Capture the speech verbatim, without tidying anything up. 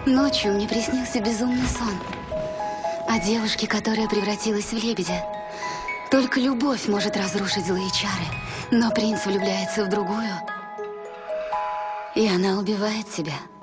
Ночью мне приснился безумный сон о девушке, которая превратилась в лебедя. Только любовь может разрушить злые чары, но принц влюбляется в другую, и она убивает себя.